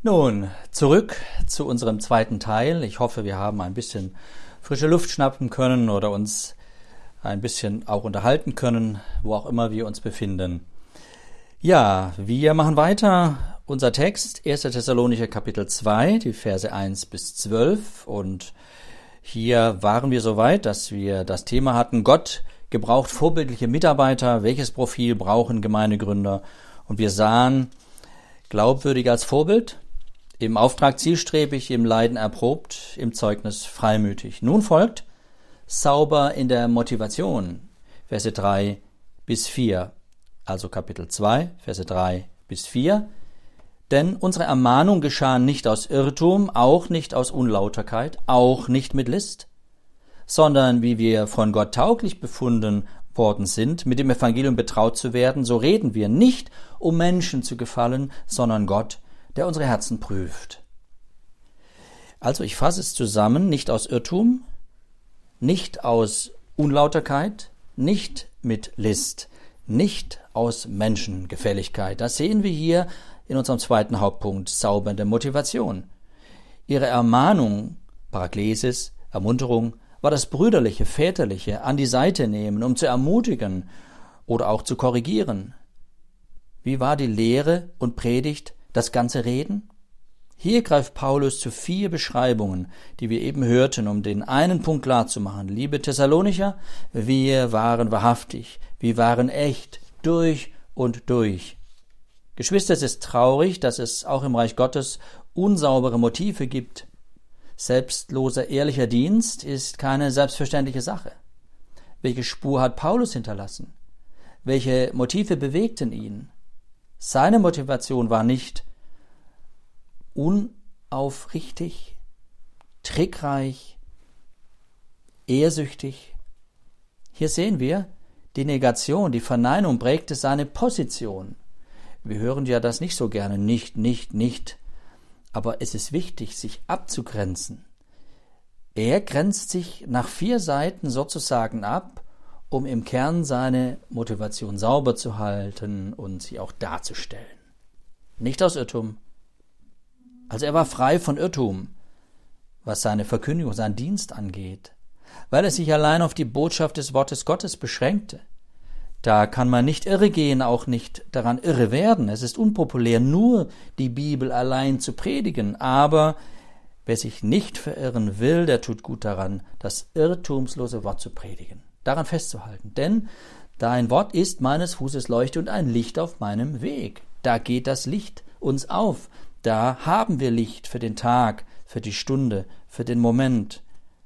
Nun, zurück zu unserem zweiten Teil. Ich hoffe, wir haben ein bisschen frische Luft schnappen können oder uns ein bisschen auch unterhalten können, wo auch immer wir uns befinden. Ja, wir machen weiter. Unser Text, 1. Thessalonicher Kapitel 2, die Verse 1 bis 12. Und hier waren wir so weit, dass wir das Thema hatten, Gott gebraucht vorbildliche Mitarbeiter. Welches Profil brauchen Gemeindegründer? Und wir sahen, glaubwürdig als Vorbild, im Auftrag zielstrebig, im Leiden erprobt, im Zeugnis freimütig. Nun folgt sauber in der Motivation, Verse 3 bis 4, also Kapitel 2, Verse 3 bis 4. Denn unsere Ermahnung geschah nicht aus Irrtum, auch nicht aus Unlauterkeit, auch nicht mit List, sondern wie wir von Gott tauglich befunden worden sind, mit dem Evangelium betraut zu werden, so reden wir nicht, um Menschen zu gefallen, sondern Gott, der unsere Herzen prüft. Also ich fasse es zusammen, nicht aus Irrtum, nicht aus Unlauterkeit, nicht mit List, nicht aus Menschengefälligkeit. Das sehen wir hier in unserem zweiten Hauptpunkt, saubernde Motivation. Ihre Ermahnung, Paraklesis, Ermunterung, war das brüderliche, väterliche an die Seite nehmen, um zu ermutigen oder auch zu korrigieren. Wie war die Lehre und Predigt, das ganze Reden? Hier greift Paulus zu 4 Beschreibungen, die wir eben hörten, um den einen Punkt klarzumachen. Liebe Thessalonicher, wir waren wahrhaftig, wir waren echt, durch und durch. Geschwister, es ist traurig, dass es auch im Reich Gottes unsaubere Motive gibt. Selbstloser, ehrlicher Dienst ist keine selbstverständliche Sache. Welche Spur hat Paulus hinterlassen? Welche Motive bewegten ihn? Seine Motivation war nicht unaufrichtig, trickreich, ehrsüchtig. Hier sehen wir, die Negation, die Verneinung prägte seine Position. Wir hören ja das nicht so gerne, nicht. Aber es ist wichtig, sich abzugrenzen. Er grenzt sich nach 4 Seiten sozusagen ab, um im Kern seine Motivation sauber zu halten und sie auch darzustellen. Nicht aus Irrtum. Also er war frei von Irrtum, was seine Verkündigung, seinen Dienst angeht, weil er sich allein auf die Botschaft des Wortes Gottes beschränkte. Da kann man nicht irre gehen, auch nicht daran irre werden. Es ist unpopulär, nur die Bibel allein zu predigen. Aber wer sich nicht verirren will, der tut gut daran, das irrtumslose Wort zu predigen, daran festzuhalten. Denn dein Wort ist meines Fußes Leuchte und ein Licht auf meinem Weg. Da geht das Licht uns auf. Da haben wir Licht für den Tag, für die Stunde, für den Moment.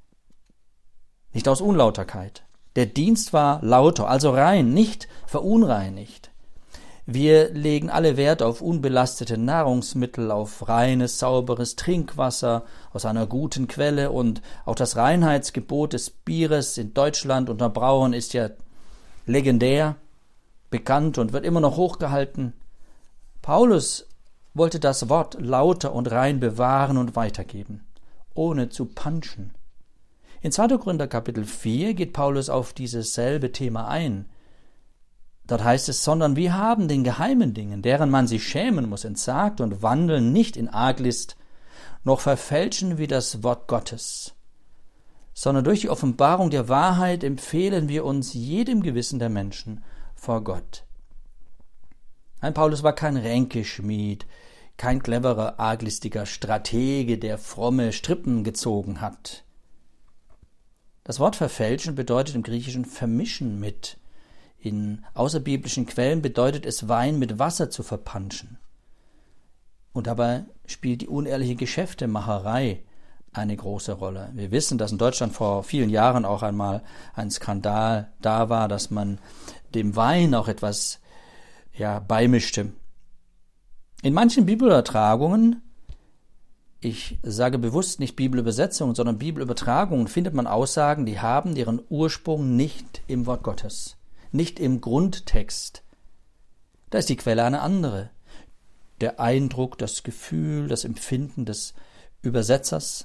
Nicht aus Unlauterkeit. Der Dienst war lauter, also rein, nicht verunreinigt. Wir legen alle Wert auf unbelastete Nahrungsmittel, auf reines, sauberes Trinkwasser aus einer guten Quelle und auch das Reinheitsgebot des Bieres in Deutschland unter Brauern ist ja legendär, bekannt und wird immer noch hochgehalten. Paulus wollte das Wort lauter und rein bewahren und weitergeben, ohne zu punchen. In 2. Korinther Kapitel 4 geht Paulus auf dieses selbe Thema ein. Dort heißt es, sondern wir haben den geheimen Dingen, deren man sich schämen muss, entsagt und wandeln nicht in Arglist, noch verfälschen wie das Wort Gottes, sondern durch die Offenbarung der Wahrheit empfehlen wir uns jedem Gewissen der Menschen vor Gott. Nein, Paulus war kein Ränkeschmied, kein cleverer, arglistiger Stratege, der fromme Strippen gezogen hat. Das Wort verfälschen bedeutet im Griechischen vermischen mit. In außerbiblischen Quellen bedeutet es, Wein mit Wasser zu verpanschen. Und dabei spielt die unehrliche Geschäftemacherei eine große Rolle. Wir wissen, dass in Deutschland vor vielen Jahren auch einmal ein Skandal da war, dass man dem Wein auch etwas beimischte. In manchen Bibelübertragungen, ich sage bewusst nicht Bibelübersetzungen, sondern Bibelübertragungen, findet man Aussagen, die haben ihren Ursprung nicht im Wort Gottes, nicht im Grundtext. Da ist die Quelle eine andere. Der Eindruck, das Gefühl, das Empfinden des Übersetzers.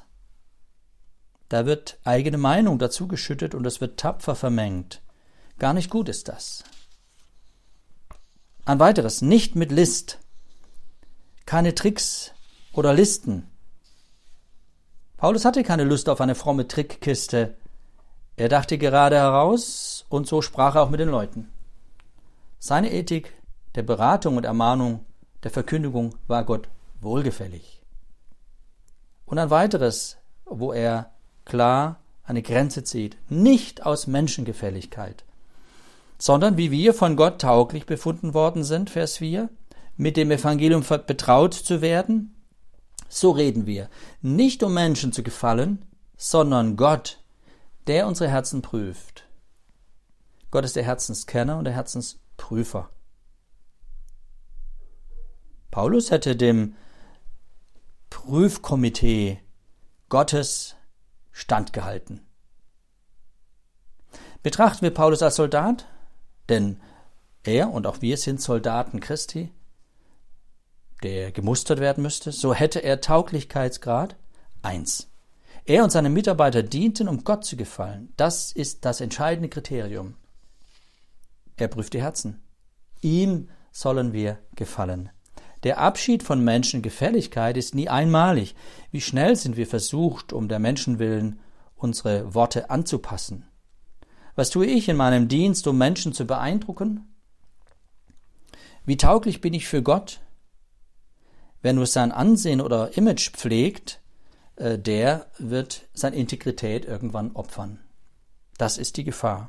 Da wird eigene Meinung dazu geschüttet und es wird tapfer vermengt. Gar nicht gut ist das. Ein weiteres, nicht mit List. Keine Tricks oder Listen. Paulus hatte keine Lust auf eine fromme Trickkiste. Er dachte gerade heraus und so sprach er auch mit den Leuten. Seine Ethik der Beratung und Ermahnung, der Verkündigung war Gott wohlgefällig. Und ein weiteres, wo er klar eine Grenze zieht, nicht aus Menschengefälligkeit, sondern wie wir von Gott tauglich befunden worden sind, Vers 4, mit dem Evangelium betraut zu werden, so reden wir, nicht um Menschen zu gefallen, sondern Gott, der unsere Herzen prüft. Gott ist der Herzenskenner und der Herzensprüfer. Paulus hätte dem Prüfkomitee Gottes standgehalten. Betrachten wir Paulus als Soldat, denn er und auch wir sind Soldaten Christi, der gemustert werden müsste, so hätte er Tauglichkeitsgrad 1. Er und seine Mitarbeiter dienten, um Gott zu gefallen. Das ist das entscheidende Kriterium. Er prüft die Herzen. Ihm sollen wir gefallen. Der Abschied von Menschengefälligkeit ist nie einmalig. Wie schnell sind wir versucht, um der Menschen willen unsere Worte anzupassen. Was tue ich in meinem Dienst, um Menschen zu beeindrucken? Wie tauglich bin ich für Gott? Wer nur sein Ansehen oder Image pflegt, der wird seine Integrität irgendwann opfern. Das ist die Gefahr.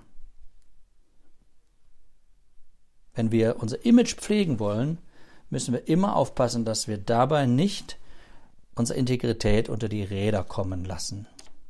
Wenn wir unser Image pflegen wollen, müssen wir immer aufpassen, dass wir dabei nicht unsere Integrität unter die Räder kommen lassen.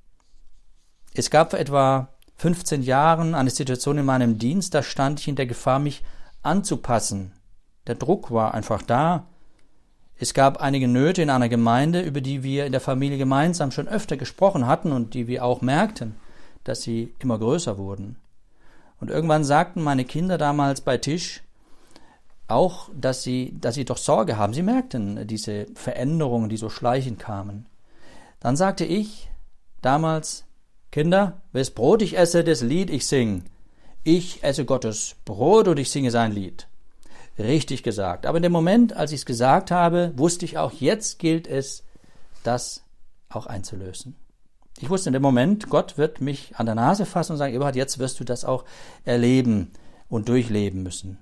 Es gab vor etwa 15 Jahren eine Situation in meinem Dienst, da stand ich in der Gefahr, mich anzupassen. Der Druck war einfach da. Es gab einige Nöte in einer Gemeinde, über die wir in der Familie gemeinsam schon öfter gesprochen hatten und die wir auch merkten, dass sie immer größer wurden. Und irgendwann sagten meine Kinder damals bei Tisch auch, dass sie doch Sorge haben. Sie merkten diese Veränderungen, die so schleichend kamen. Dann sagte ich damals: Kinder, wes Brot ich esse, das Lied ich sing. Ich esse Gottes Brot und ich singe sein Lied. Richtig gesagt. Aber in dem Moment, als ich es gesagt habe, wusste ich auch, jetzt gilt es, das auch einzulösen. Ich wusste in dem Moment, Gott wird mich an der Nase fassen und sagen: Eberhard, jetzt wirst du das auch erleben und durchleben müssen.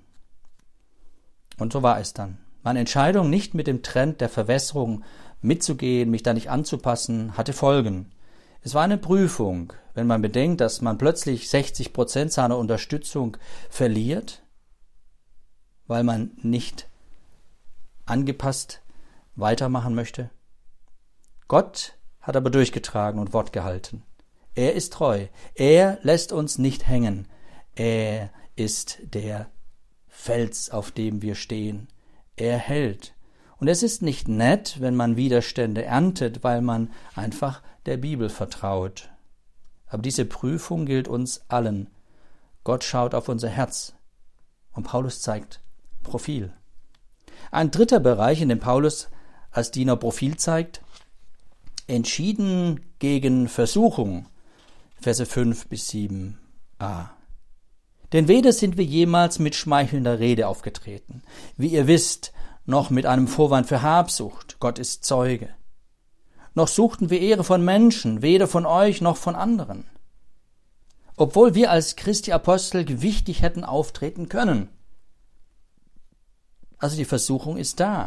Und so war es dann. Meine Entscheidung, nicht mit dem Trend der Verwässerung mitzugehen, mich da nicht anzupassen, hatte Folgen. Es war eine Prüfung, wenn man bedenkt, dass man plötzlich 60% seiner Unterstützung verliert, weil man nicht angepasst weitermachen möchte. Gott hat aber durchgetragen und Wort gehalten. Er ist treu. Er lässt uns nicht hängen. Er ist der Fels, auf dem wir stehen. Er hält. Und es ist nicht nett, wenn man Widerstände erntet, weil man einfach der Bibel vertraut. Aber diese Prüfung gilt uns allen. Gott schaut auf unser Herz. Und Paulus zeigt Profil. Ein dritter Bereich, in dem Paulus als Diener Profil zeigt: entschieden gegen Versuchung. Verse 5 bis 7a. Denn weder sind wir jemals mit schmeichelnder Rede aufgetreten, wie ihr wisst, noch mit einem Vorwand für Habsucht, Gott ist Zeuge. Noch suchten wir Ehre von Menschen, weder von euch noch von anderen. Obwohl wir als Christi Apostel gewichtig hätten auftreten können. Also die Versuchung ist da.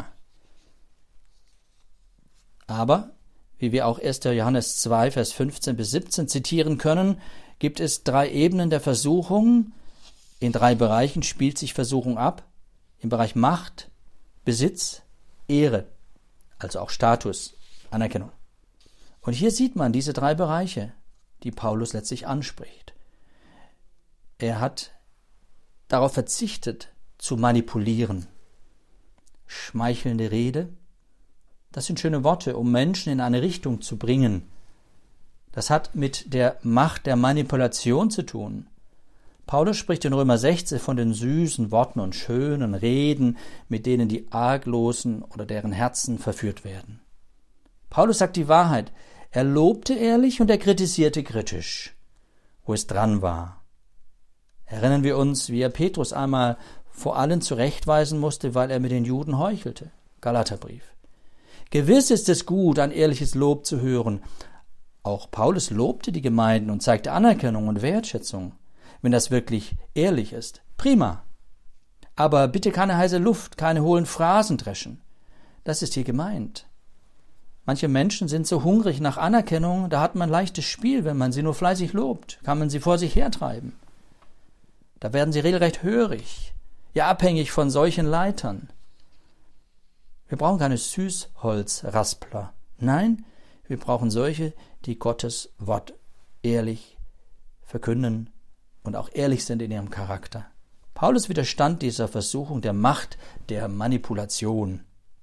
Aber, wie wir auch 1. Johannes 2, Vers 15 bis 17 zitieren können, gibt es 3 Ebenen der Versuchung. In 3 Bereichen spielt sich Versuchung ab. Im Bereich Macht, Besitz, Ehre, also auch Status, Anerkennung. Und hier sieht man diese 3 Bereiche, die Paulus letztlich anspricht. Er hat darauf verzichtet, zu manipulieren. Schmeichelnde Rede, das sind schöne Worte, um Menschen in eine Richtung zu bringen. Das hat mit der Macht der Manipulation zu tun. Paulus spricht in Römer 16 von den süßen Worten und schönen Reden, mit denen die Arglosen oder deren Herzen verführt werden. Paulus sagt die Wahrheit. Er lobte ehrlich und er kritisierte kritisch, wo es dran war. Erinnern wir uns, wie er Petrus einmal vor allen zurechtweisen musste, weil er mit den Juden heuchelte. Galaterbrief. Gewiss ist es gut, ein ehrliches Lob zu hören. Auch Paulus lobte die Gemeinden und zeigte Anerkennung und Wertschätzung, wenn das wirklich ehrlich ist. Prima. Aber bitte keine heiße Luft, keine hohlen Phrasen dreschen. Das ist hier gemeint. Manche Menschen sind so hungrig nach Anerkennung, da hat man leichtes Spiel, wenn man sie nur fleißig lobt, kann man sie vor sich hertreiben. Da werden sie regelrecht hörig, ja abhängig von solchen Leitern. Wir brauchen keine Süßholzraspler. Nein, wir brauchen solche, die Gottes Wort ehrlich verkünden und auch ehrlich sind in ihrem Charakter. Paulus widerstand dieser Versuchung der Macht der Manipulation.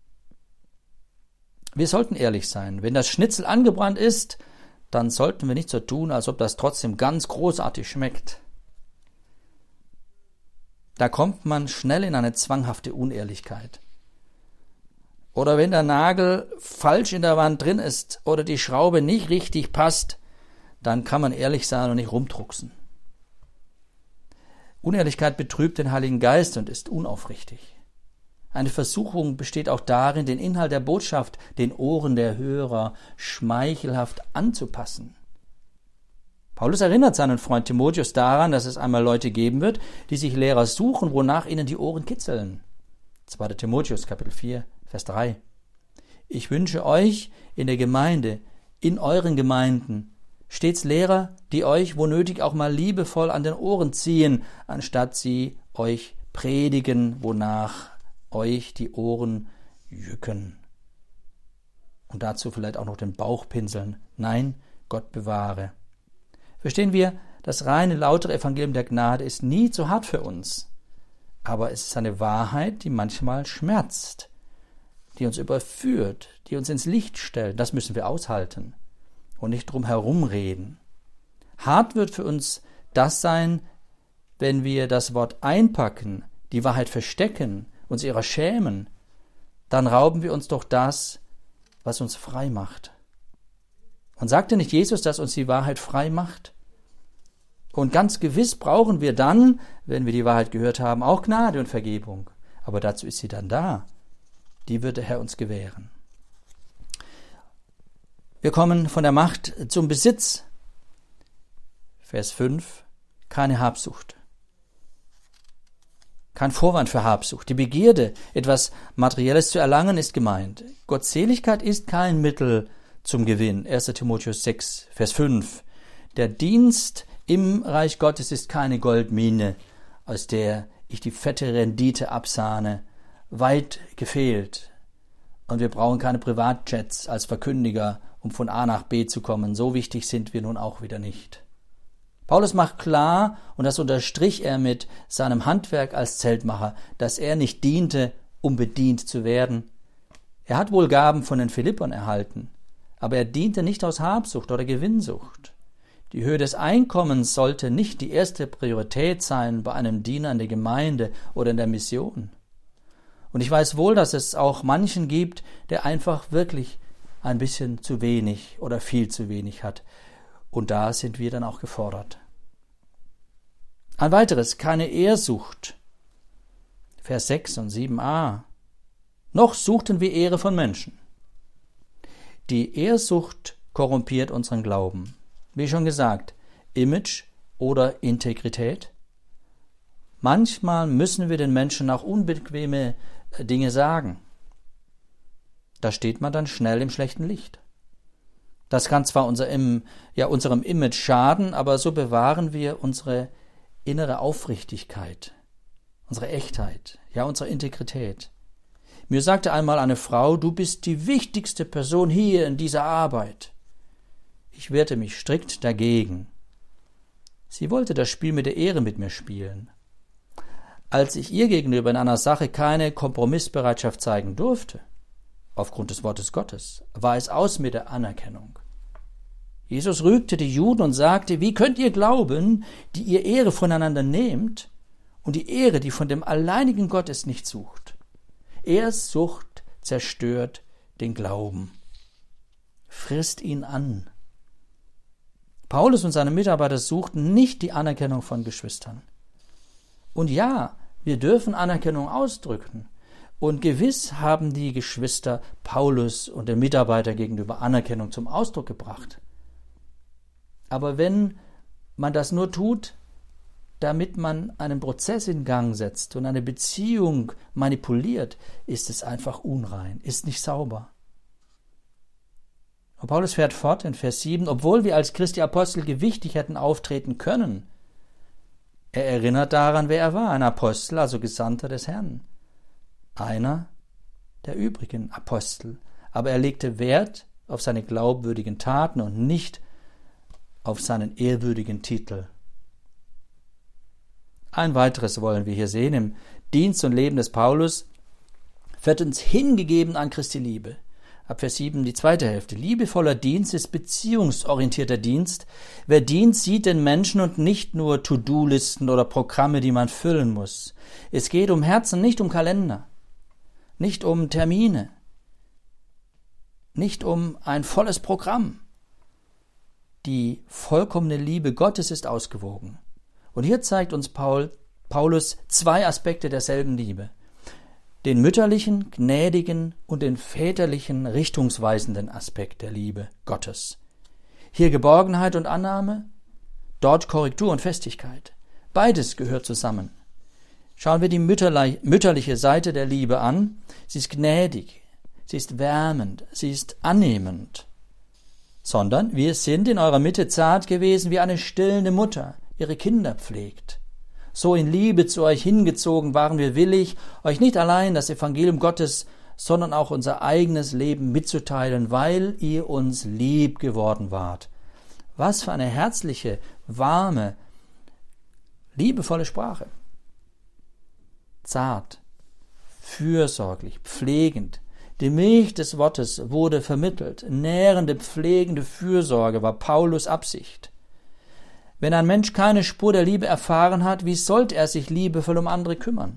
Wir sollten ehrlich sein. Wenn das Schnitzel angebrannt ist, dann sollten wir nicht so tun, als ob das trotzdem ganz großartig schmeckt. Da kommt man schnell in eine zwanghafte Unehrlichkeit. Oder wenn der Nagel falsch in der Wand drin ist oder die Schraube nicht richtig passt, dann kann man ehrlich sein und nicht rumdrucksen. Unehrlichkeit betrübt den Heiligen Geist und ist unaufrichtig. Eine Versuchung besteht auch darin, den Inhalt der Botschaft den Ohren der Hörer schmeichelhaft anzupassen. Paulus erinnert seinen Freund Timotheus daran, dass es einmal Leute geben wird, die sich Lehrer suchen, wonach ihnen die Ohren kitzeln. 2. Timotheus, Kapitel 4, Vers 3. Ich wünsche euch in der Gemeinde, in euren Gemeinden, stets Lehrer, die euch, wo nötig, auch mal liebevoll an den Ohren ziehen, anstatt sie euch predigen, wonach euch die Ohren jücken. Und dazu vielleicht auch noch den Bauch pinseln. Nein, Gott bewahre. Verstehen wir, das reine, lautere Evangelium der Gnade ist nie zu hart für uns. Aber es ist eine Wahrheit, die manchmal schmerzt, die uns überführt, die uns ins Licht stellt. Das müssen wir aushalten und nicht drum herum reden. Hart wird für uns das sein, wenn wir das Wort einpacken, die Wahrheit verstecken, uns ihrer schämen, dann rauben wir uns doch das, was uns frei macht. Und sagte nicht Jesus, dass uns die Wahrheit frei macht? Und ganz gewiss brauchen wir dann, wenn wir die Wahrheit gehört haben, auch Gnade und Vergebung. Aber dazu ist sie dann da. Die wird der Herr uns gewähren. Wir kommen von der Macht zum Besitz. Vers 5. Keine Habsucht. Kein Vorwand für Habsucht. Die Begierde, etwas Materielles zu erlangen, ist gemeint. Gottseligkeit ist kein Mittel zum Gewinn. 1. Timotheus 6, Vers 5. Der Dienst im Reich Gottes ist keine Goldmine, aus der ich die fette Rendite absahne. Weit gefehlt. Und wir brauchen keine Privatjets als Verkündiger, um von A nach B zu kommen. So wichtig sind wir nun auch wieder nicht. Paulus macht klar, und das unterstrich er mit seinem Handwerk als Zeltmacher, dass er nicht diente, um bedient zu werden. Er hat wohl Gaben von den Philippern erhalten, aber er diente nicht aus Habsucht oder Gewinnsucht. Die Höhe des Einkommens sollte nicht die erste Priorität sein bei einem Diener in der Gemeinde oder in der Mission. Und ich weiß wohl, dass es auch manchen gibt, der einfach wirklich ein bisschen zu wenig oder viel zu wenig hat. Und da sind wir dann auch gefordert. Ein weiteres, keine Ehrsucht. Vers 6 und 7a. Noch suchten wir Ehre von Menschen. Die Ehrsucht korrumpiert unseren Glauben. Wie schon gesagt, Image oder Integrität. Manchmal müssen wir den Menschen auch unbequeme Dinge sagen. Da steht man dann schnell im schlechten Licht. Das kann zwar unserem Image schaden, aber so bewahren wir unsere innere Aufrichtigkeit, unsere Echtheit, ja unsere Integrität. Mir sagte einmal eine Frau, du bist die wichtigste Person hier in dieser Arbeit. Ich wehrte mich strikt dagegen. Sie wollte das Spiel mit der Ehre mit mir spielen. Als ich ihr gegenüber in einer Sache keine Kompromissbereitschaft zeigen durfte, aufgrund des Wortes Gottes, war es aus mit der Anerkennung. Jesus rügte die Juden und sagte, wie könnt ihr glauben, die ihr Ehre voneinander nehmt und die Ehre, die von dem alleinigen Gott ist, nicht sucht? Ehrsucht zerstört den Glauben, frisst ihn an. Paulus und seine Mitarbeiter suchten nicht die Anerkennung von Geschwistern. Und ja, wir dürfen Anerkennung ausdrücken Und gewiss haben die Geschwister Paulus und den Mitarbeitern gegenüber Anerkennung zum Ausdruck gebracht. Aber wenn man das nur tut, damit man einen Prozess in Gang setzt und eine Beziehung manipuliert, ist es einfach unrein, ist nicht sauber. Und Paulus fährt fort in Vers 7, obwohl wir als Christi Apostel gewichtig hätten auftreten können. Er erinnert daran, wer er war, ein Apostel, also Gesandter des Herrn. Einer der übrigen Apostel. Aber er legte Wert auf seine glaubwürdigen Taten und nicht auf seinen ehrwürdigen Titel. Ein weiteres wollen wir hier sehen. Im Dienst und Leben des Paulus wird uns hingegeben an Christi Liebe. Ab Vers 7 die zweite Hälfte. Liebevoller Dienst ist beziehungsorientierter Dienst. Wer dient, sieht den Menschen und nicht nur To-Do-Listen oder Programme, die man füllen muss. Es geht um Herzen, nicht um Kalender, nicht um Termine, nicht um ein volles Programm. Die vollkommene Liebe Gottes ist ausgewogen. Und hier zeigt uns Paulus zwei Aspekte derselben Liebe. Den mütterlichen, gnädigen und den väterlichen, richtungsweisenden Aspekt der Liebe Gottes. Hier Geborgenheit und Annahme, dort Korrektur und Festigkeit. Beides gehört zusammen. Schauen wir die mütterliche Seite der Liebe an. Sie ist gnädig, sie ist wärmend, sie ist annehmend. Sondern wir sind in eurer Mitte zart gewesen, wie eine stillende Mutter ihre Kinder pflegt. So in Liebe zu euch hingezogen waren wir willig, euch nicht allein das Evangelium Gottes, sondern auch unser eigenes Leben mitzuteilen, weil ihr uns lieb geworden wart. Was für eine herzliche, warme, liebevolle Sprache. Zart, fürsorglich, pflegend. Die Milch des Wortes wurde vermittelt. Nährende, pflegende Fürsorge war Paulus' Absicht. Wenn ein Mensch keine Spur der Liebe erfahren hat, wie sollte er sich liebevoll um andere kümmern?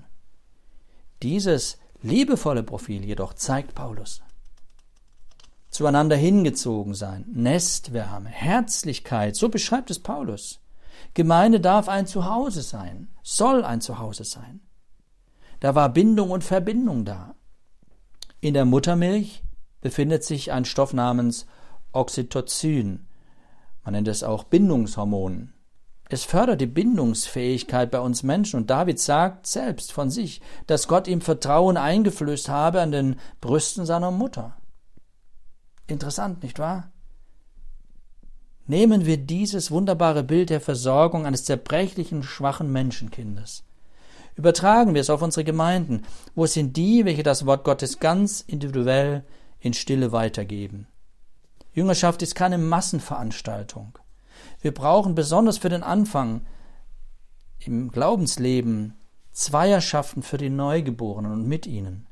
Dieses liebevolle Profil jedoch zeigt Paulus. Zueinander hingezogen sein, Nestwärme, Herzlichkeit, so beschreibt es Paulus. Gemeinde darf ein Zuhause sein, soll ein Zuhause sein. Da war Bindung und Verbindung da. In der Muttermilch befindet sich ein Stoff namens Oxytocin. Man nennt es auch Bindungshormon. Es fördert die Bindungsfähigkeit bei uns Menschen und David sagt selbst von sich, dass Gott ihm Vertrauen eingeflößt habe an den Brüsten seiner Mutter. Interessant, nicht wahr? Nehmen wir dieses wunderbare Bild der Versorgung eines zerbrechlichen, schwachen Menschenkindes. Übertragen wir es auf unsere Gemeinden. Wo sind die, welche das Wort Gottes ganz individuell in Stille weitergeben? Jüngerschaft ist keine Massenveranstaltung. Wir brauchen besonders für den Anfang im Glaubensleben Zweierschaften für die Neugeborenen und mit ihnen.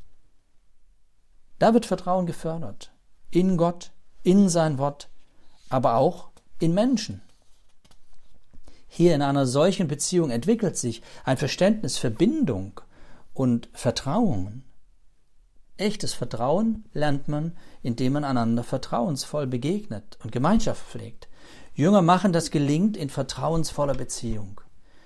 Da wird Vertrauen gefördert. In Gott, in sein Wort, aber auch in Menschen. Hier in einer solchen Beziehung entwickelt sich ein Verständnis für Bindung und Vertrauen. Echtes Vertrauen lernt man, indem man einander vertrauensvoll begegnet und Gemeinschaft pflegt. Jünger machen, das gelingt in vertrauensvoller Beziehung.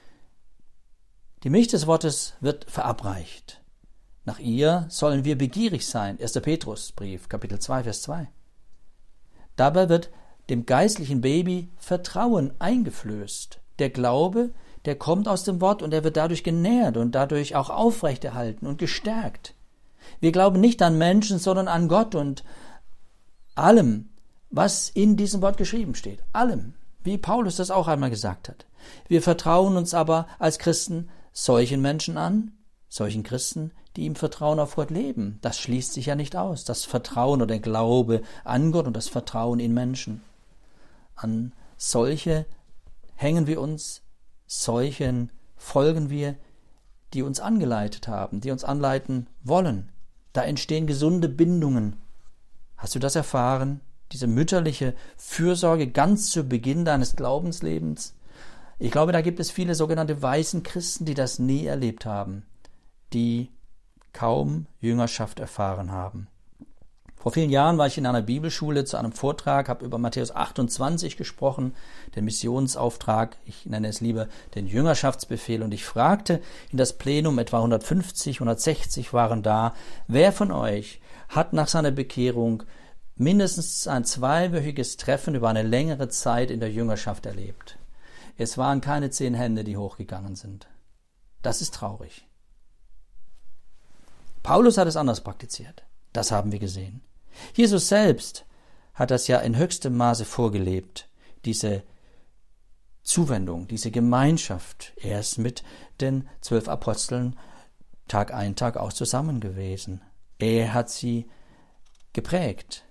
Die Milch des Wortes wird verabreicht. Nach ihr sollen wir begierig sein. 1. Petrusbrief, Kapitel 2, Vers 2. Dabei wird dem geistlichen Baby Vertrauen eingeflößt. Der Glaube, der kommt aus dem Wort und er wird dadurch genährt und dadurch auch aufrechterhalten und gestärkt. Wir glauben nicht an Menschen, sondern an Gott und allem, was in diesem Wort geschrieben steht. Allem, wie Paulus das auch einmal gesagt hat. Wir vertrauen uns aber als Christen solchen Menschen an, solchen Christen, die im Vertrauen auf Gott leben. Das schließt sich ja nicht aus. Das Vertrauen oder der Glaube an Gott und das Vertrauen in Menschen. An solche hängen wir uns, solchen folgen wir, die uns angeleitet haben, die uns anleiten wollen. Da entstehen gesunde Bindungen. Hast du das erfahren? Diese mütterliche Fürsorge ganz zu Beginn deines Glaubenslebens? Ich glaube, da gibt es viele sogenannte weißen Christen, die das nie erlebt haben, die kaum Jüngerschaft erfahren haben. Vor vielen Jahren war ich in einer Bibelschule zu einem Vortrag, habe über Matthäus 28 gesprochen, den Missionsauftrag, ich nenne es lieber den Jüngerschaftsbefehl, und ich fragte in das Plenum, etwa 150, 160 waren da, wer von euch hat nach seiner Bekehrung mindestens ein 2-wöchiges Treffen über eine längere Zeit in der Jüngerschaft erlebt? Es waren keine 10 Hände, die hochgegangen sind. Das ist traurig. Paulus hat es anders praktiziert. Das haben wir gesehen. Jesus selbst hat das ja in höchstem Maße vorgelebt, diese Zuwendung, diese Gemeinschaft. Er ist mit den 12 Aposteln Tag ein, Tag aus zusammen gewesen. Er hat sie geprägt.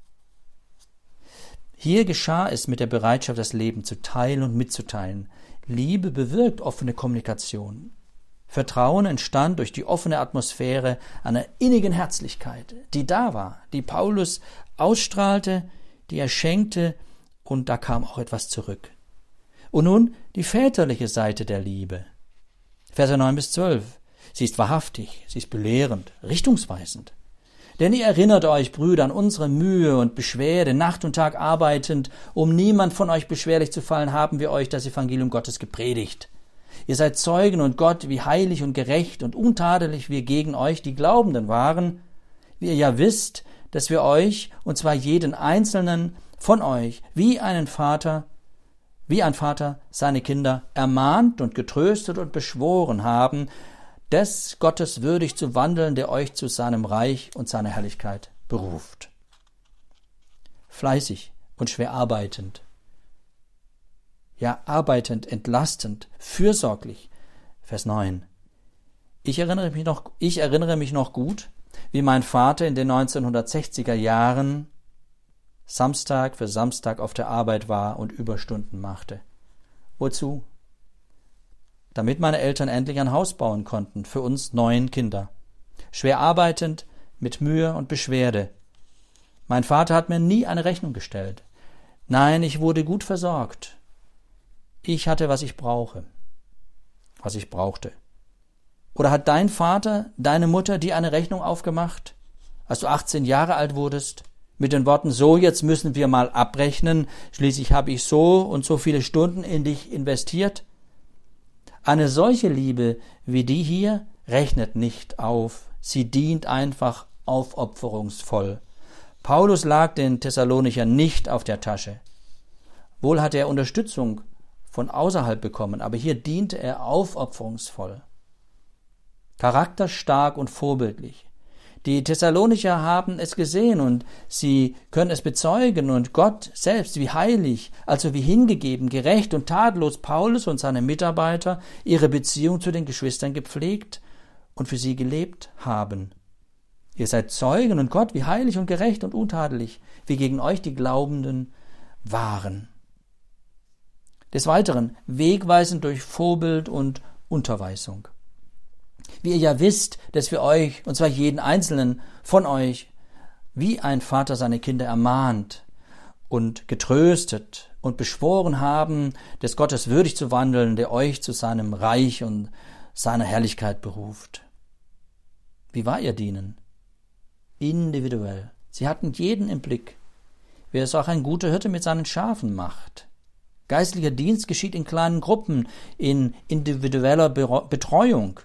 Hier geschah es mit der Bereitschaft, das Leben zu teilen und mitzuteilen. Liebe bewirkt offene Kommunikation. Vertrauen entstand durch die offene Atmosphäre einer innigen Herzlichkeit, die da war, die Paulus ausstrahlte, die er schenkte, und da kam auch etwas zurück. Und nun die väterliche Seite der Liebe. Verse 9-12. Sie ist wahrhaftig, sie ist belehrend, richtungsweisend. Denn ihr erinnert euch, Brüder, an unsere Mühe und Beschwerde, Nacht und Tag arbeitend, um niemand von euch beschwerlich zu fallen, haben wir euch das Evangelium Gottes gepredigt. Ihr seid Zeugen und Gott, wie heilig und gerecht und untadelig wir gegen euch, die Glaubenden, waren, wie ihr ja wisst, dass wir euch, und zwar jeden Einzelnen von euch, wie ein Vater seine Kinder ermahnt und getröstet und beschworen haben, des Gottes würdig zu wandeln, der euch zu seinem Reich und seiner Herrlichkeit beruft. Fleißig und schwer arbeitend. Ja, arbeitend, entlastend, fürsorglich. Vers 9. Ich erinnere mich noch gut, wie mein Vater in den 1960er Jahren Samstag für Samstag auf der Arbeit war und Überstunden machte. Wozu? Damit meine Eltern endlich ein Haus bauen konnten für uns 9 Kinder. Schwer arbeitend, mit Mühe und Beschwerde. Mein Vater hat mir nie eine Rechnung gestellt. Nein, ich wurde gut versorgt. Ich hatte, was ich brauchte. Oder hat dein Vater, deine Mutter dir eine Rechnung aufgemacht, als du 18 Jahre alt wurdest, mit den Worten, so, jetzt müssen wir mal abrechnen, schließlich habe ich so und so viele Stunden in dich investiert? Eine solche Liebe wie die hier rechnet nicht auf, sie dient einfach aufopferungsvoll. Paulus lag den Thessalonichern nicht auf der Tasche. Wohl hatte er Unterstützung von außerhalb bekommen, aber hier diente er aufopferungsvoll. Charakterstark und vorbildlich. Die Thessalonicher haben es gesehen und sie können es bezeugen, und Gott selbst, wie heilig, also wie hingegeben, gerecht und tadellos Paulus und seine Mitarbeiter ihre Beziehung zu den Geschwistern gepflegt und für sie gelebt haben. Ihr seid Zeugen, und Gott, wie heilig und gerecht und untadelig, wie gegen euch die Glaubenden waren. Des Weiteren wegweisend durch Vorbild und Unterweisung. Wie ihr ja wisst, dass wir euch, und zwar jeden Einzelnen von euch, wie ein Vater seine Kinder ermahnt und getröstet und beschworen haben, des Gottes würdig zu wandeln, der euch zu seinem Reich und seiner Herrlichkeit beruft. Wie war ihr Dienen? Individuell. Sie hatten jeden im Blick, wie es auch ein guter Hirte mit seinen Schafen macht. Geistlicher Dienst geschieht in kleinen Gruppen, in individueller Betreuung.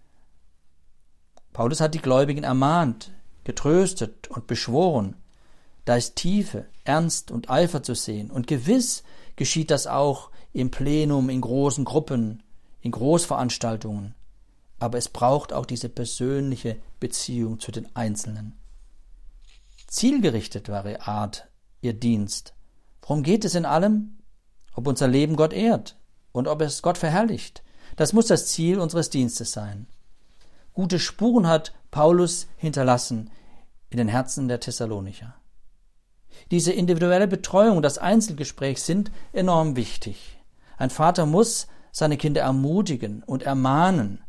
Paulus hat die Gläubigen ermahnt, getröstet und beschworen. Da ist Tiefe, Ernst und Eifer zu sehen. Und gewiss geschieht das auch im Plenum, in großen Gruppen, in Großveranstaltungen. Aber es braucht auch diese persönliche Beziehung zu den Einzelnen. Zielgerichtet war ihr Dienst. Worum geht es in allem? Ob unser Leben Gott ehrt und ob es Gott verherrlicht. Das muss das Ziel unseres Dienstes sein. Gute Spuren hat Paulus hinterlassen in den Herzen der Thessalonicher. Diese individuelle Betreuung und das Einzelgespräch sind enorm wichtig. Ein Vater muss seine Kinder ermutigen und ermahnen,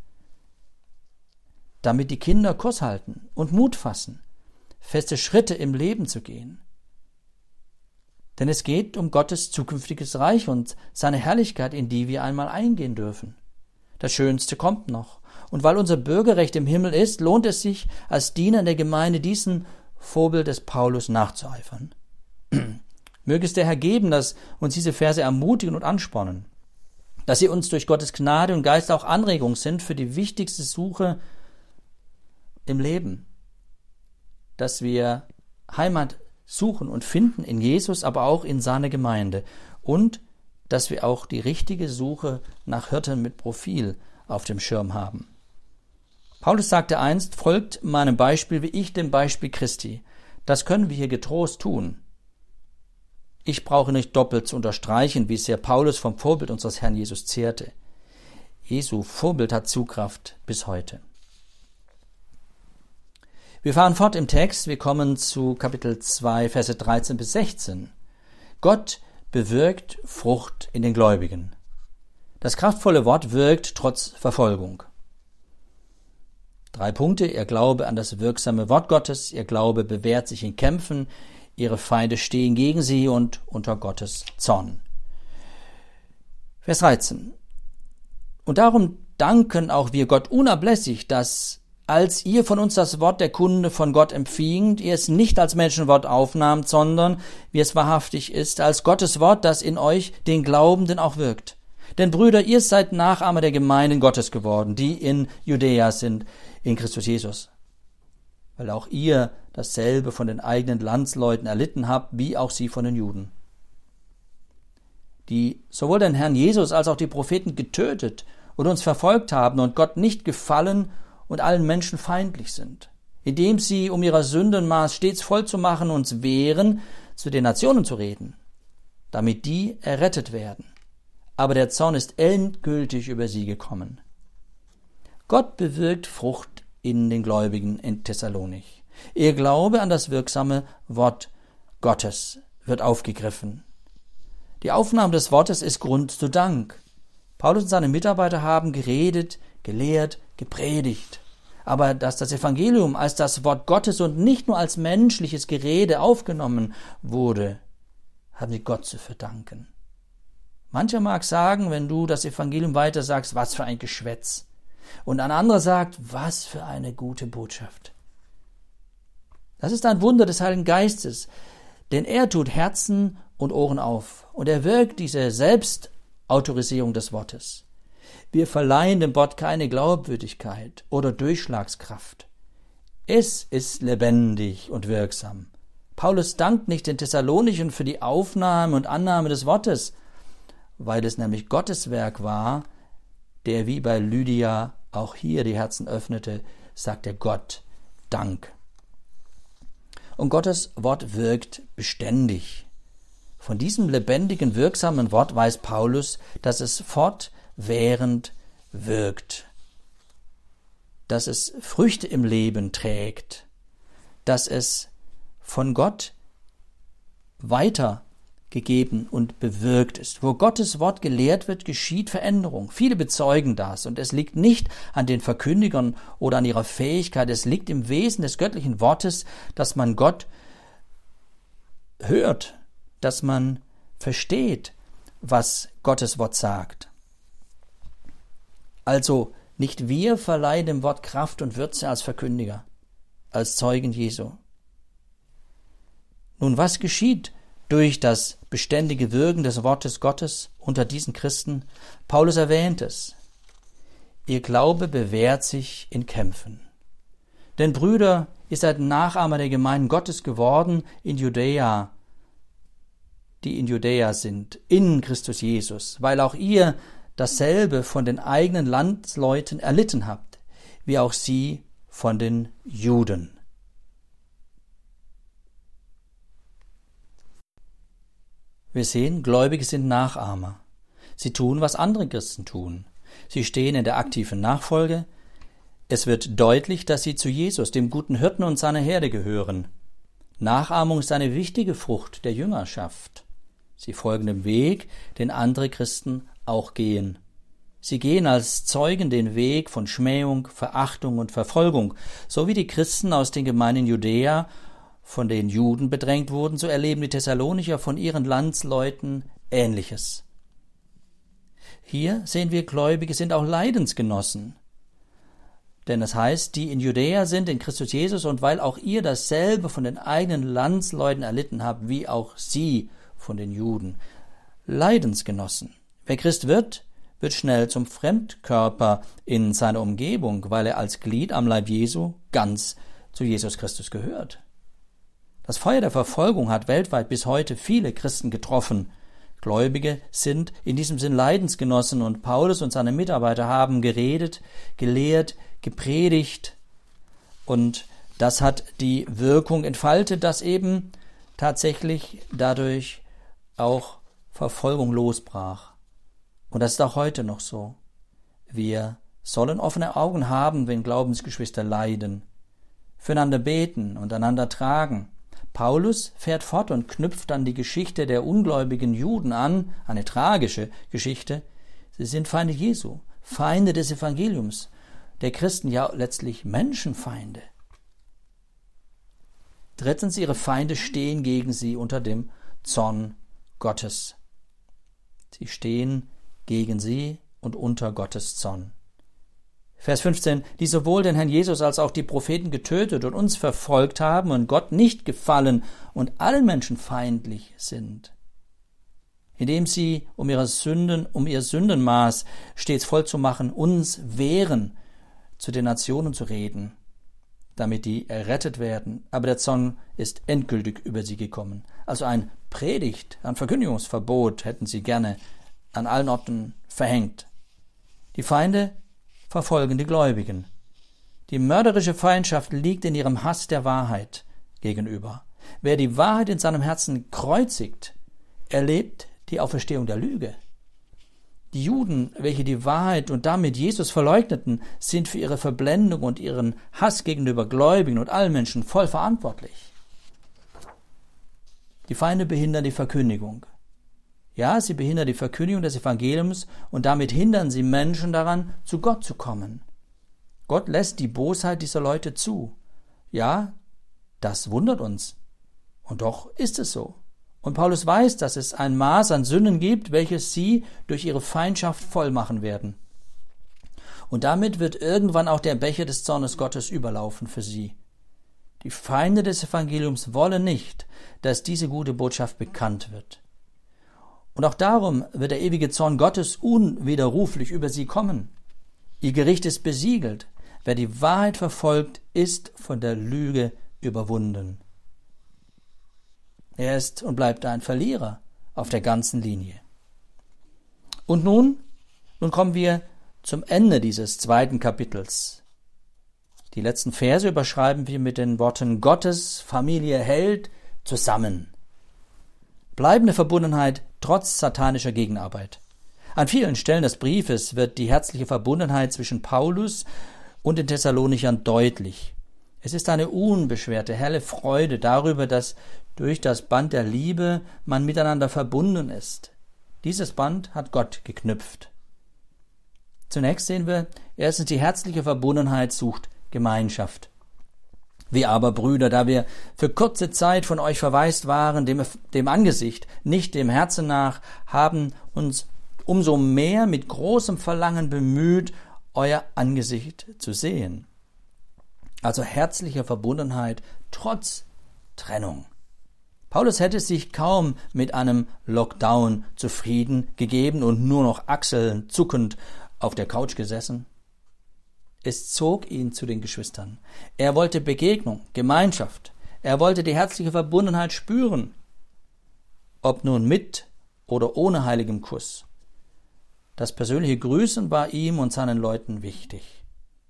damit die Kinder Kurs halten und Mut fassen, feste Schritte im Leben zu gehen. Denn es geht um Gottes zukünftiges Reich und seine Herrlichkeit, in die wir einmal eingehen dürfen. Das Schönste kommt noch. Und weil unser Bürgerrecht im Himmel ist, lohnt es sich, als Diener in der Gemeinde diesen Vorbild des Paulus nachzueifern. Möge es der Herr geben, dass uns diese Verse ermutigen und anspornen, dass sie uns durch Gottes Gnade und Geist auch Anregung sind für die wichtigste Suche im Leben, dass wir Heimat suchen und finden in Jesus, aber auch in seiner Gemeinde und dass wir auch die richtige Suche nach Hirten mit Profil auf dem Schirm haben. Paulus sagte einst, folgt meinem Beispiel wie ich dem Beispiel Christi. Das können wir hier getrost tun. Ich brauche nicht doppelt zu unterstreichen, wie sehr Paulus vom Vorbild unseres Herrn Jesus zehrte. Jesu Vorbild hat Zugkraft bis heute. Wir fahren fort im Text, wir kommen zu Kapitel 2, Verse 13 bis 16. Gott bewirkt Frucht in den Gläubigen. Das kraftvolle Wort wirkt trotz Verfolgung. 3 Punkte: Ihr Glaube an das wirksame Wort Gottes, ihr Glaube bewährt sich in Kämpfen, ihre Feinde stehen gegen sie und unter Gottes Zorn. Vers 13. Und darum danken auch wir Gott unablässig, dass, als ihr von uns das Wort der Kunde von Gott empfingt, ihr es nicht als Menschenwort aufnahmt, sondern, wie es wahrhaftig ist, als Gottes Wort, das in euch, den Glaubenden, auch wirkt. Denn Brüder, ihr seid Nachahmer der Gemeinden Gottes geworden, die in Judäa sind, in Christus Jesus. Weil auch ihr dasselbe von den eigenen Landsleuten erlitten habt, wie auch sie von den Juden, die sowohl den Herrn Jesus als auch die Propheten getötet und uns verfolgt haben und Gott nicht gefallen und allen Menschen feindlich sind, indem sie, um ihrer Sündenmaß stets voll zu machen, uns wehren, zu den Nationen zu reden, damit die errettet werden. Aber der Zorn ist endgültig über sie gekommen. Gott bewirkt Frucht in den Gläubigen in Thessalonich. Ihr Glaube an das wirksame Wort Gottes wird aufgegriffen. Die Aufnahme des Wortes ist Grund zu Dank. Paulus und seine Mitarbeiter haben geredet, gelehrt, gepredigt. Aber dass das Evangelium als das Wort Gottes und nicht nur als menschliches Gerede aufgenommen wurde, haben sie Gott zu verdanken. Mancher mag sagen, wenn du das Evangelium weiter sagst, was für ein Geschwätz. Und ein anderer sagt, was für eine gute Botschaft. Das ist ein Wunder des Heiligen Geistes, denn er tut Herzen und Ohren auf und er wirkt diese Selbstautorisierung des Wortes. Wir verleihen dem Wort keine Glaubwürdigkeit oder Durchschlagskraft. Es ist lebendig und wirksam. Paulus dankt nicht den Thessalonichern für die Aufnahme und Annahme des Wortes, weil es nämlich Gottes Werk war, der wie bei Lydia auch hier die Herzen öffnete, sagt er Gott Dank. Und Gottes Wort wirkt beständig. Von diesem lebendigen, wirksamen Wort weiß Paulus, dass es fortwährend wirkt, dass es Früchte im Leben trägt, dass es von Gott weitergegeben und bewirkt ist. Wo Gottes Wort gelehrt wird, geschieht Veränderung. Viele bezeugen das und es liegt nicht an den Verkündigern oder an ihrer Fähigkeit, es liegt im Wesen des göttlichen Wortes, dass man Gott hört, dass man versteht, was Gottes Wort sagt. Also nicht wir verleihen dem Wort Kraft und Würze als Verkündiger, als Zeugen Jesu. Nun, was geschieht durch das beständige Wirken des Wortes Gottes unter diesen Christen? Paulus erwähnt es. Ihr Glaube bewährt sich in Kämpfen. Denn Brüder, ihr seid Nachahmer der Gemeinden Gottes geworden in Judäa, die in Judäa sind, in Christus Jesus, weil auch ihr dasselbe von den eigenen Landsleuten erlitten habt, wie auch sie von den Juden. Wir sehen, Gläubige sind Nachahmer. Sie tun, was andere Christen tun. Sie stehen in der aktiven Nachfolge. Es wird deutlich, dass sie zu Jesus, dem guten Hirten und seiner Herde gehören. Nachahmung ist eine wichtige Frucht der Jüngerschaft. Sie folgen dem Weg, den andere Christen auch gehen. Sie gehen als Zeugen den Weg von Schmähung, Verachtung und Verfolgung. So wie die Christen aus den Gemeinden Judäa von den Juden bedrängt wurden, so erleben die Thessalonicher von ihren Landsleuten Ähnliches. Hier sehen wir, Gläubige sind auch Leidensgenossen. Denn es heißt, die in Judäa sind, in Christus Jesus, und weil auch ihr dasselbe von den eigenen Landsleuten erlitten habt, wie auch sie von den Juden. Leidensgenossen. Wer Christ wird schnell zum Fremdkörper in seiner Umgebung, weil er als Glied am Leib Jesu ganz zu Jesus Christus gehört. Das Feuer der Verfolgung hat weltweit bis heute viele Christen getroffen. Gläubige sind in diesem Sinn Leidensgenossen, und Paulus und seine Mitarbeiter haben geredet, gelehrt, gepredigt, und das hat die Wirkung entfaltet, dass eben tatsächlich dadurch auch Verfolgung losbrach. Und das ist auch heute noch so. Wir sollen offene Augen haben, wenn Glaubensgeschwister leiden, füreinander beten und einander tragen. Paulus fährt fort und knüpft an die Geschichte der ungläubigen Juden an, eine tragische Geschichte. Sie sind Feinde Jesu, Feinde des Evangeliums, der Christen, ja letztlich Menschenfeinde. Drittens, ihre Feinde stehen gegen sie unter dem Zorn Gottes. Sie stehen gegen sie und unter Gottes Zorn. Vers 15, die sowohl den Herrn Jesus als auch die Propheten getötet und uns verfolgt haben und Gott nicht gefallen und allen Menschen feindlich sind, indem sie um ihr Sündenmaß stets vollzumachen, uns wehren, zu den Nationen zu reden, damit die errettet werden. Aber der Zorn ist endgültig über sie gekommen. Also ein Verkündigungsverbot hätten sie gerne an allen Orten verhängt. Die Feinde verfolgen die Gläubigen. Die mörderische Feindschaft liegt in ihrem Hass der Wahrheit gegenüber. Wer die Wahrheit in seinem Herzen kreuzigt, erlebt die Auferstehung der Lüge. Die Juden, welche die Wahrheit und damit Jesus verleugneten, sind für ihre Verblendung und ihren Hass gegenüber Gläubigen und allen Menschen voll verantwortlich. Die Feinde behindern die Verkündigung. Ja, sie behindern die Verkündigung des Evangeliums und damit hindern sie Menschen daran, zu Gott zu kommen. Gott lässt die Bosheit dieser Leute zu. Ja, das wundert uns. Und doch ist es so. Und Paulus weiß, dass es ein Maß an Sünden gibt, welches sie durch ihre Feindschaft voll machen werden. Und damit wird irgendwann auch der Becher des Zornes Gottes überlaufen für sie. Die Feinde des Evangeliums wollen nicht, dass diese gute Botschaft bekannt wird. Und auch darum wird der ewige Zorn Gottes unwiderruflich über sie kommen. Ihr Gericht ist besiegelt. Wer die Wahrheit verfolgt, ist von der Lüge überwunden. Er ist und bleibt ein Verlierer auf der ganzen Linie. Und nun kommen wir zum Ende dieses 2. Kapitels. Die letzten Verse überschreiben wir mit den Worten: Gottes Familie hält zusammen. Bleibende Verbundenheit trotz satanischer Gegenarbeit. An vielen Stellen des Briefes wird die herzliche Verbundenheit zwischen Paulus und den Thessalonichern deutlich. Es ist eine unbeschwerte, helle Freude darüber, dass durch das Band der Liebe man miteinander verbunden ist. Dieses Band hat Gott geknüpft. Zunächst sehen wir, erstens, die herzliche Verbundenheit sucht Gemeinschaft. Wir aber, Brüder, da wir für kurze Zeit von euch verwaist waren, dem Angesicht, nicht dem Herzen nach, haben uns umso mehr mit großem Verlangen bemüht, euer Angesicht zu sehen. Also herzliche Verbundenheit trotz Trennung. Paulus hätte sich kaum mit einem Lockdown zufrieden gegeben und nur noch achselzuckend auf der Couch gesessen. Es zog ihn zu den Geschwistern. Er wollte Begegnung, Gemeinschaft. Er wollte die herzliche Verbundenheit spüren. Ob nun mit oder ohne heiligem Kuss. Das persönliche Grüßen war ihm und seinen Leuten wichtig.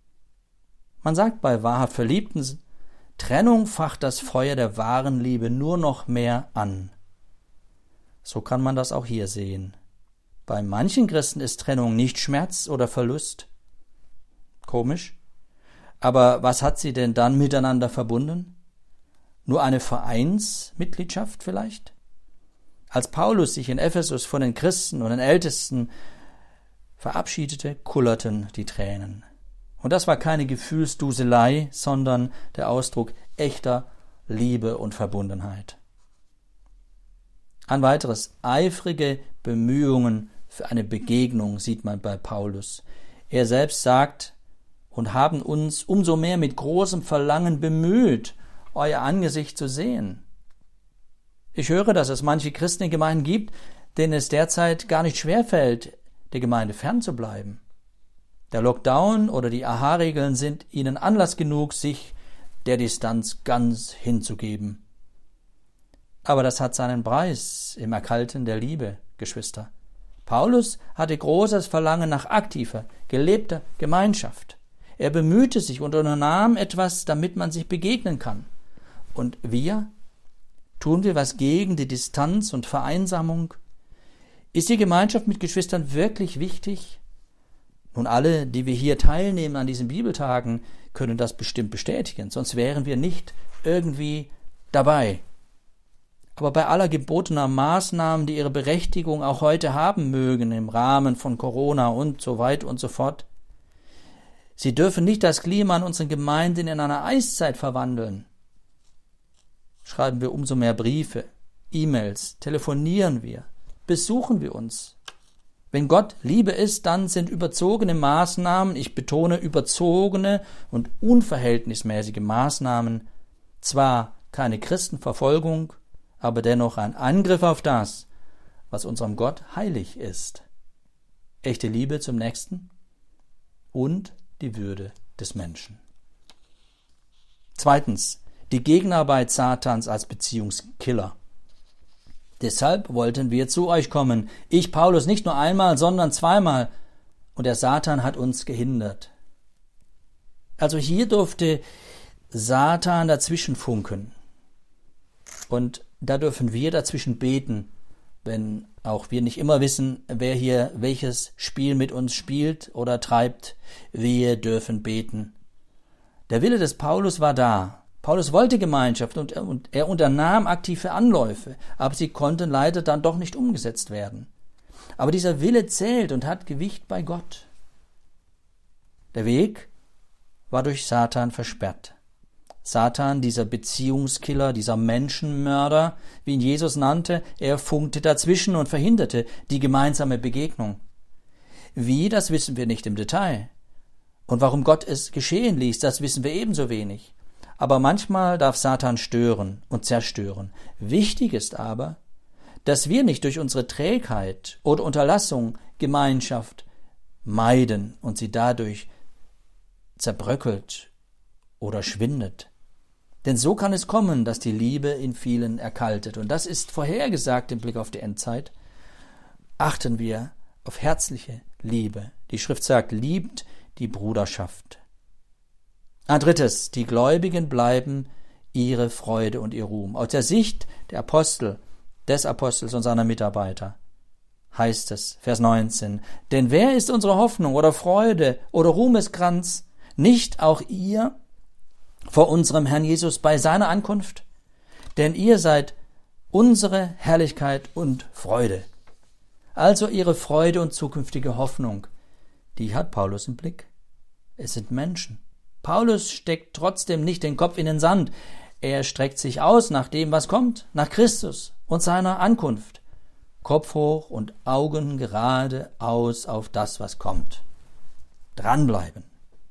Man sagt bei wahrhaft Verliebten, Trennung facht das Feuer der wahren Liebe nur noch mehr an. So kann man das auch hier sehen. Bei manchen Christen ist Trennung nicht Schmerz oder Verlust. Komisch. Aber was hat sie denn dann miteinander verbunden? Nur eine Vereinsmitgliedschaft vielleicht? Als Paulus sich in Ephesus von den Christen und den Ältesten verabschiedete, kullerten die Tränen. Und das war keine Gefühlsduselei, sondern der Ausdruck echter Liebe und Verbundenheit. Ein weiteres, eifrige Bemühungen für eine Begegnung sieht man bei Paulus. Er selbst sagt und haben uns umso mehr mit großem Verlangen bemüht, euer Angesicht zu sehen. Ich höre, dass es manche Christen in Gemeinden gibt, denen es derzeit gar nicht schwerfällt, der Gemeinde fernzubleiben. Der Lockdown oder die AHA-Regeln sind ihnen Anlass genug, sich der Distanz ganz hinzugeben. Aber das hat seinen Preis im Erkalten der Liebe, Geschwister. Paulus hatte großes Verlangen nach aktiver, gelebter Gemeinschaft. Er bemühte sich und unternahm etwas, damit man sich begegnen kann. Und wir? Tun wir was gegen die Distanz und Vereinsamung? Ist die Gemeinschaft mit Geschwistern wirklich wichtig? Nun, alle, die wir hier teilnehmen an diesen Bibeltagen, können das bestimmt bestätigen, sonst wären wir nicht irgendwie dabei. Aber bei aller gebotener Maßnahmen, die ihre Berechtigung auch heute haben mögen im Rahmen von Corona und so weiter und so fort, sie dürfen nicht das Klima in unseren Gemeinden in einer Eiszeit verwandeln. Schreiben wir umso mehr Briefe, E-Mails, telefonieren wir, besuchen wir uns. Wenn Gott Liebe ist, dann sind überzogene Maßnahmen, ich betone überzogene und unverhältnismäßige Maßnahmen, zwar keine Christenverfolgung, aber dennoch ein Angriff auf das, was unserem Gott heilig ist. Echte Liebe zum Nächsten und die Würde des Menschen. Zweitens, die Gegenarbeit Satans als Beziehungskiller. Deshalb wollten wir zu euch kommen, ich Paulus nicht nur einmal, sondern zweimal, und der Satan hat uns gehindert. Also hier durfte Satan dazwischen funken. Und da dürfen wir dazwischen beten, wenn auch wir nicht immer wissen, wer hier welches Spiel mit uns spielt oder treibt. Wir dürfen beten. Der Wille des Paulus war da. Paulus wollte Gemeinschaft und er unternahm aktive Anläufe, aber sie konnten leider dann doch nicht umgesetzt werden. Aber dieser Wille zählt und hat Gewicht bei Gott. Der Weg war durch Satan versperrt. Satan, dieser Beziehungskiller, dieser Menschenmörder, wie ihn Jesus nannte, er funkte dazwischen und verhinderte die gemeinsame Begegnung. Wie, das wissen wir nicht im Detail. Und warum Gott es geschehen ließ, das wissen wir ebenso wenig. Aber manchmal darf Satan stören und zerstören. Wichtig ist aber, dass wir nicht durch unsere Trägheit oder Unterlassung Gemeinschaft meiden und sie dadurch zerbröckelt oder schwindet. Denn so kann es kommen, dass die Liebe in vielen erkaltet. Und das ist vorhergesagt im Blick auf die Endzeit. Achten wir auf herzliche Liebe. Die Schrift sagt, liebt die Bruderschaft. Ein drittes, die Gläubigen bleiben ihre Freude und ihr Ruhm. Aus der Sicht der Apostel, des Apostels und seiner Mitarbeiter heißt es, Vers 19, denn wer ist unsere Hoffnung oder Freude oder Ruhmeskranz? Nicht auch ihr vor unserem Herrn Jesus bei seiner Ankunft? Denn ihr seid unsere Herrlichkeit und Freude. Also ihre Freude und zukünftige Hoffnung, die hat Paulus im Blick. Es sind Menschen. Paulus steckt trotzdem nicht den Kopf in den Sand. Er streckt sich aus nach dem, was kommt, nach Christus und seiner Ankunft. Kopf hoch und Augen gerade aus auf das, was kommt. Dranbleiben.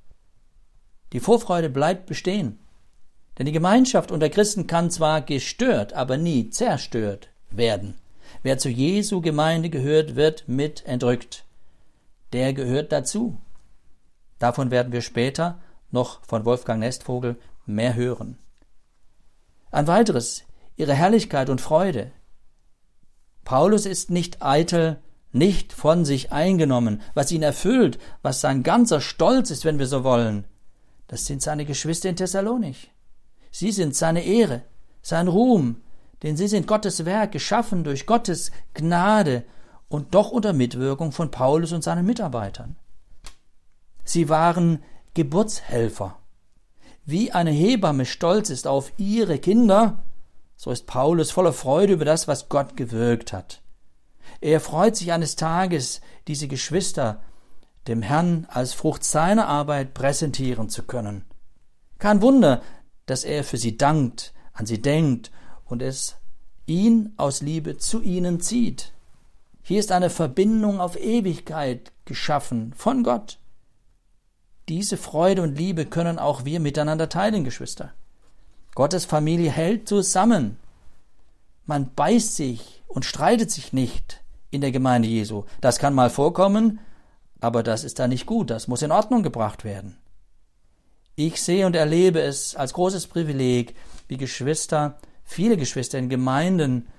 Die Vorfreude bleibt bestehen. Denn die Gemeinschaft unter Christen kann zwar gestört, aber nie zerstört werden. Wer zu Jesu Gemeinde gehört, wird mit entrückt. Der gehört dazu. Davon werden wir später noch von Wolfgang Nestvogel mehr hören. Ein weiteres, ihre Herrlichkeit und Freude. Paulus ist nicht eitel, nicht von sich eingenommen, was ihn erfüllt, was sein ganzer Stolz ist, wenn wir so wollen. Das sind seine Geschwister in Thessalonich. Sie sind seine Ehre, sein Ruhm, denn sie sind Gottes Werk, geschaffen durch Gottes Gnade und doch unter Mitwirkung von Paulus und seinen Mitarbeitern. Sie waren Geburtshelfer. Wie eine Hebamme stolz ist auf ihre Kinder, so ist Paulus voller Freude über das, was Gott gewirkt hat. Er freut sich eines Tages, diese Geschwister dem Herrn als Frucht seiner Arbeit präsentieren zu können. Kein Wunder, dass er für sie dankt, an sie denkt und es ihn aus Liebe zu ihnen zieht. Hier ist eine Verbindung auf Ewigkeit geschaffen von Gott. Diese Freude und Liebe können auch wir miteinander teilen, Geschwister. Gottes Familie hält zusammen. Man beißt sich und streitet sich nicht in der Gemeinde Jesu. Das kann mal vorkommen, aber das ist da nicht gut. Das muss in Ordnung gebracht werden. Ich sehe und erlebe es als großes Privileg, wie viele Geschwister in Gemeinden,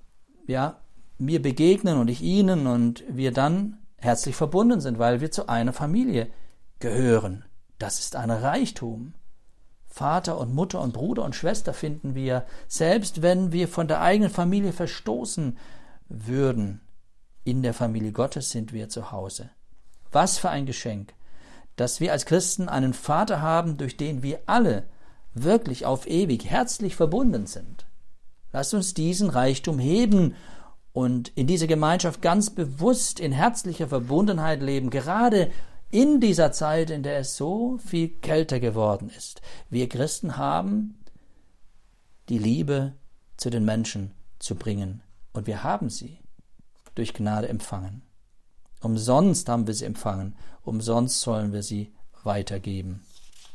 mir begegnen und ich ihnen und wir dann herzlich verbunden sind, weil wir zu einer Familie gehören. Das ist ein Reichtum. Vater und Mutter und Bruder und Schwester finden wir, selbst wenn wir von der eigenen Familie verstoßen würden. In der Familie Gottes sind wir zu Hause. Was für ein Geschenk, dass wir als Christen einen Vater haben, durch den wir alle wirklich auf ewig herzlich verbunden sind. Lasst uns diesen Reichtum heben und in dieser Gemeinschaft ganz bewusst in herzlicher Verbundenheit leben, gerade in dieser Zeit, in der es so viel kälter geworden ist. Wir Christen haben die Liebe zu den Menschen zu bringen. Und wir haben sie durch Gnade empfangen. Umsonst haben wir sie empfangen. Umsonst sollen wir sie weitergeben.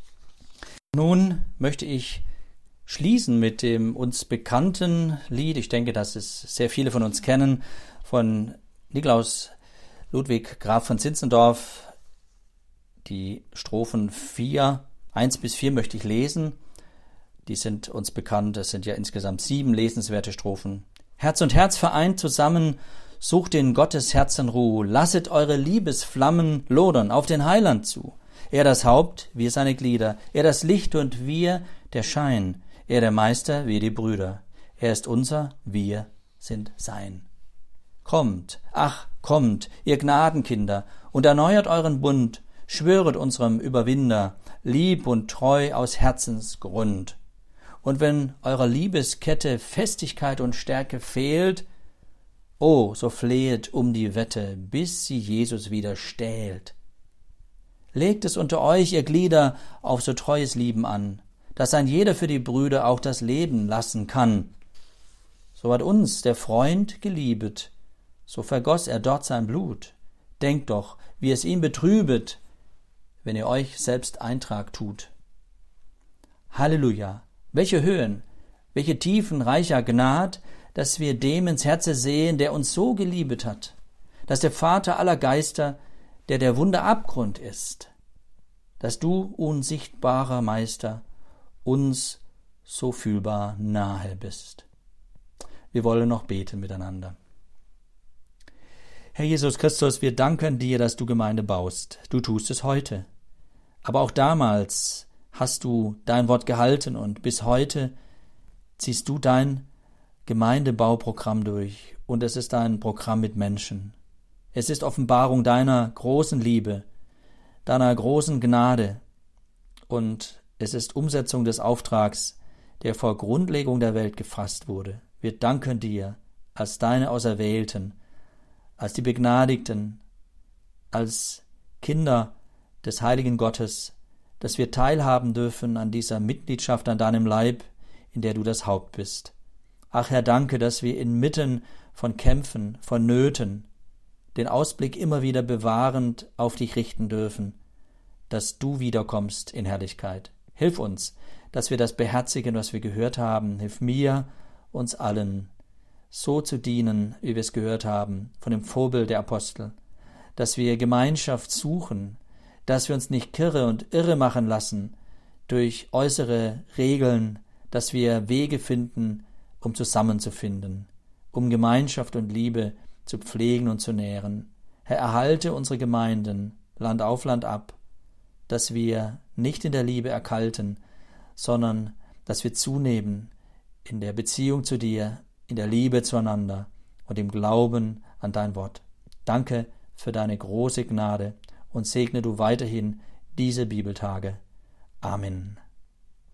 Nun möchte ich schließen mit dem uns bekannten Lied. Ich denke, dass es sehr viele von uns kennen, von Nikolaus Ludwig Graf von Zinzendorf. Die Strophen 1 bis 4 möchte ich lesen. Die sind uns bekannt. Es sind ja insgesamt 7 lesenswerte Strophen. Herz und Herz vereint zusammen, sucht in Gottes Herzen Ruhe. Lasset eure Liebesflammen lodern auf den Heiland zu. Er das Haupt, wir seine Glieder. Er das Licht und wir der Schein. Er der Meister, wir die Brüder. Er ist unser, wir sind sein. Kommt, ach, kommt, ihr Gnadenkinder, und erneuert euren Bund. Schwöret unserem Überwinder, lieb und treu aus Herzensgrund. Und wenn eurer Liebeskette Festigkeit und Stärke fehlt, oh, so flehet um die Wette, bis sie Jesus wieder stählt. Legt es unter euch, ihr Glieder, auf so treues Lieben an, dass ein jeder für die Brüder auch das Leben lassen kann. So hat uns der Freund geliebet, so vergoss er dort sein Blut. Denkt doch, wie es ihn betrübet, wenn ihr euch selbst Eintrag tut. Halleluja! Welche Höhen, welche Tiefen reicher Gnad, dass wir dem ins Herze sehen, der uns so geliebet hat, dass der Vater aller Geister, der Wunder Abgrund ist, dass du, unsichtbarer Meister, uns so fühlbar nahe bist. Wir wollen noch beten miteinander. Herr Jesus Christus, wir danken dir, dass du Gemeinde baust. Du tust es heute. Aber auch damals hast du dein Wort gehalten und bis heute ziehst du dein Gemeindebauprogramm durch. Und es ist ein Programm mit Menschen. Es ist Offenbarung deiner großen Liebe, deiner großen Gnade. Und es ist Umsetzung des Auftrags, der vor Grundlegung der Welt gefasst wurde. Wir danken dir als deine Auserwählten, als die Begnadigten, als Kinder des heiligen Gottes, dass wir teilhaben dürfen an dieser Mitgliedschaft an deinem Leib, in der du das Haupt bist. Ach Herr, danke, dass wir inmitten von Kämpfen, von Nöten, den Ausblick immer wieder bewahrend auf dich richten dürfen, dass du wiederkommst in Herrlichkeit. Hilf uns, dass wir das beherzigen, was wir gehört haben. Hilf mir, uns allen, so zu dienen, wie wir es gehört haben, von dem Vorbild der Apostel, dass wir Gemeinschaft suchen, dass wir uns nicht kirre und irre machen lassen durch äußere Regeln, dass wir Wege finden, um zusammenzufinden, um Gemeinschaft und Liebe zu pflegen und zu nähren. Herr, erhalte unsere Gemeinden Land auf Land ab, dass wir nicht in der Liebe erkalten, sondern dass wir zunehmen in der Beziehung zu dir, in der Liebe zueinander und im Glauben an dein Wort. Danke für deine große Gnade und segne du weiterhin diese Bibeltage. Amen.